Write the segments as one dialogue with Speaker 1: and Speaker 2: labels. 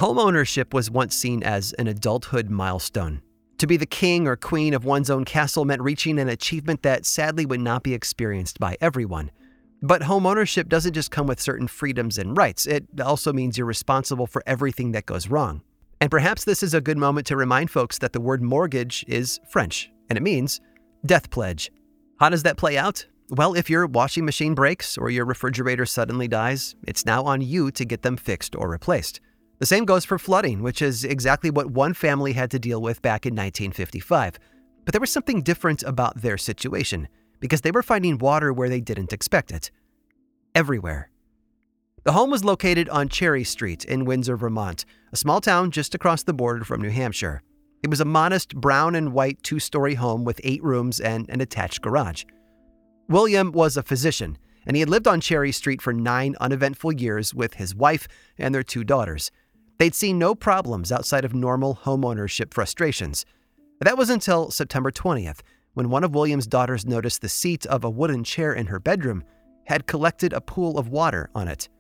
Speaker 1: Homeownership was once seen as an adulthood milestone. To be the king or queen of one's own castle meant reaching an achievement that sadly would not be experienced by everyone. But homeownership doesn't just come with certain freedoms and rights. It also means you're responsible for everything that goes wrong. And perhaps this is a good moment to remind folks that the word mortgage is French, and it means death pledge. How does that play out? Well, if your washing machine breaks or your refrigerator suddenly dies, it's now on you to get them fixed or replaced. The same goes for flooding, which is exactly what one family had to deal with back in 1955. But there was something different about their situation, because they were finding water where they didn't expect it. Everywhere. The home was located on Cherry Street in Windsor, Vermont, a small town just across the border from New Hampshire. It was a modest brown and white 2-story home with 8 rooms and an attached garage. William was a physician, and he had lived on Cherry Street for 9 uneventful years with his wife and their 2 daughters. They'd seen no problems outside of normal homeownership frustrations. That was until September 20th, when one of William's daughters noticed the seat of a wooden chair in her bedroom had collected a pool of water on it.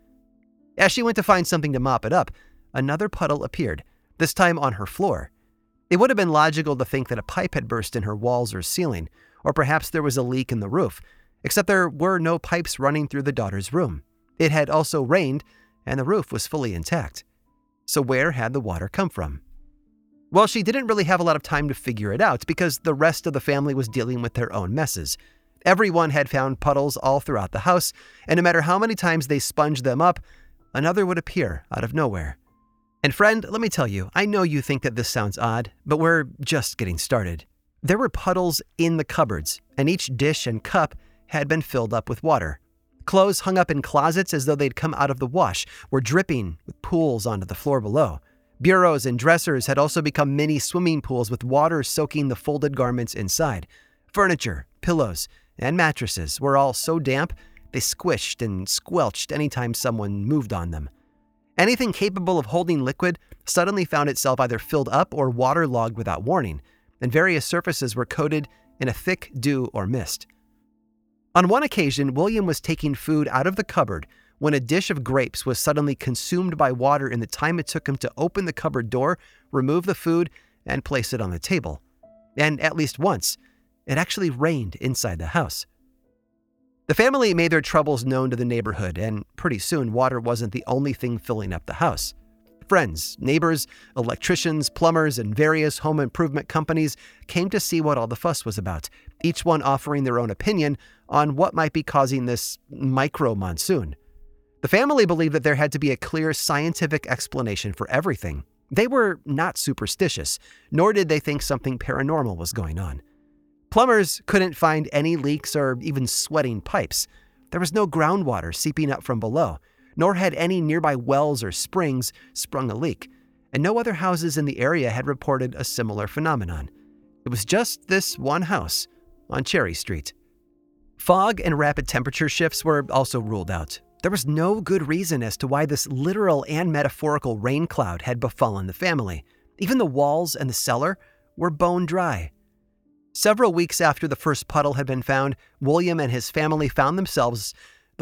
Speaker 1: As she went to find something to mop it up, another puddle appeared, this time on her floor. It would have been logical to think that a pipe had burst in her walls or ceiling, or perhaps there was a leak in the roof, except there were no pipes running through the daughter's room. It had also rained, and the roof was fully intact. So where had the water come from? Well, she didn't really have a lot of time to figure it out because the rest of the family was dealing with their own messes. Everyone had found puddles all throughout the house, and no matter how many times they sponged them up, another would appear out of nowhere. And friend, let me tell you, I know you think that this sounds odd, but we're just getting started. There were puddles in the cupboards, and each dish and cup had been filled up with water. Clothes hung up in closets as though they'd come out of the wash were dripping with pools onto the floor below. Bureaus and dressers had also become mini swimming pools with water soaking the folded garments inside. Furniture, pillows, and mattresses were all so damp they squished and squelched anytime someone moved on them. Anything capable of holding liquid suddenly found itself either filled up or waterlogged without warning, and various surfaces were coated in a thick dew or mist. On one occasion, William was taking food out of the cupboard when a dish of grapes was suddenly consumed by water in the time it took him to open the cupboard door, remove the food, and place it on the table. And at least once, it actually rained inside the house. The family made their troubles known to the neighborhood, and pretty soon water wasn't the only thing filling up the house. Friends, neighbors, electricians, plumbers, and various home improvement companies came to see what all the fuss was about, each one offering their own opinion on what might be causing this micro-monsoon. The family believed that there had to be a clear scientific explanation for everything. They were not superstitious, nor did they think something paranormal was going on. Plumbers couldn't find any leaks or even sweating pipes. There was no groundwater seeping up from below, nor had any nearby wells or springs sprung a leak, and no other houses in the area had reported a similar phenomenon. It was just this one house on Cherry Street. Fog and rapid temperature shifts were also ruled out. There was no good reason as to why this literal and metaphorical rain cloud had befallen the family. Even the walls and the cellar were bone dry. Several weeks after the first puddle had been found, William and his family found themselves,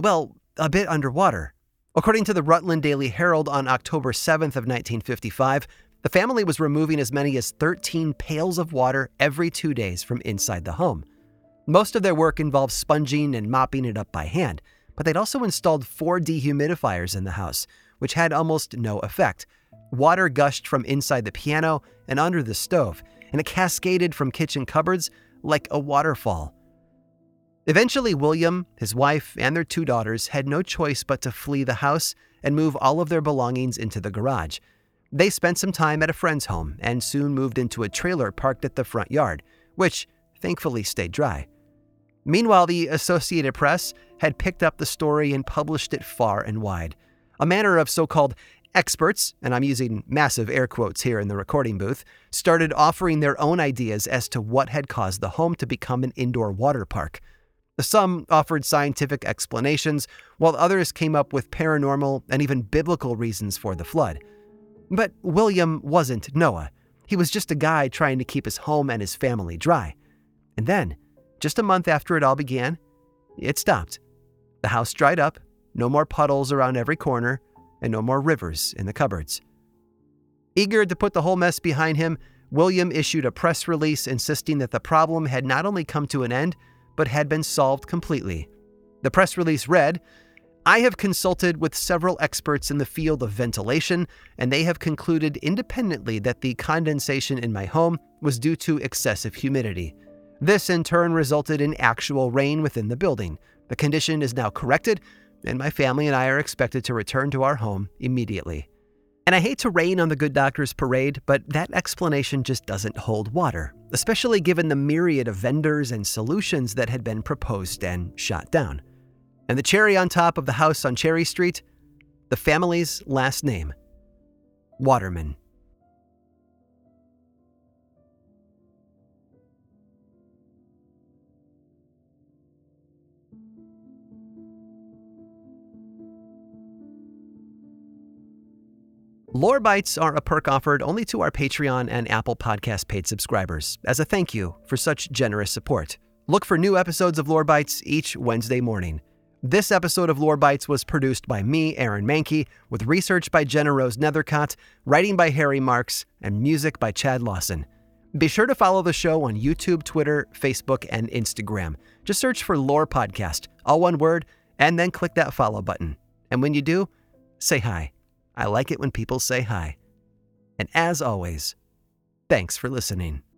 Speaker 1: a bit underwater. According to the Rutland Daily Herald on October 7th of 1955, the family was removing as many as 13 pails of water every 2 days from inside the home. Most of their work involved sponging and mopping it up by hand, but they'd also installed 4 dehumidifiers in the house, which had almost no effect. Water gushed from inside the piano and under the stove, and it cascaded from kitchen cupboards like a waterfall. Eventually, William, his wife, and their 2 daughters had no choice but to flee the house and move all of their belongings into the garage. They spent some time at a friend's home and soon moved into a trailer parked at the front yard, which thankfully stayed dry. Meanwhile, the Associated Press had picked up the story and published it far and wide. A manner of so-called experts, and I'm using massive air quotes here in the recording booth, started offering their own ideas as to what had caused the home to become an indoor water park. Some offered scientific explanations, while others came up with paranormal and even biblical reasons for the flood. But William wasn't Noah. He was just a guy trying to keep his home and his family dry. And then, just a month after it all began, it stopped. The house dried up, no more puddles around every corner, and no more rivers in the cupboards. Eager to put the whole mess behind him, William issued a press release insisting that the problem had not only come to an end, but had been solved completely. The press release read, "I have consulted with several experts in the field of ventilation, and they have concluded independently that the condensation in my home was due to excessive humidity. This in turn resulted in actual rain within the building. The condition is now corrected, and my family and I are expected to return to our home immediately." And I hate to rain on the good doctor's parade, but that explanation just doesn't hold water, especially given the myriad of vendors and solutions that had been proposed and shot down. And the cherry on top of the house on Cherry Street, the family's last name, Waterman. Lore Bites are a perk offered only to our Patreon and Apple Podcast paid subscribers, as a thank you for such generous support. Look for new episodes of Lore Bites each Wednesday morning. This episode of Lore Bites was produced by me, Aaron Mahnke, with research by Jenna Rose Nethercott, writing by Harry Marks, and music by Chad Lawson. Be sure to follow the show on YouTube, Twitter, Facebook, and Instagram. Just search for Lore Podcast, all one word, and then click that follow button. And when you do, say hi. I like it when people say hi. And as always, thanks for listening.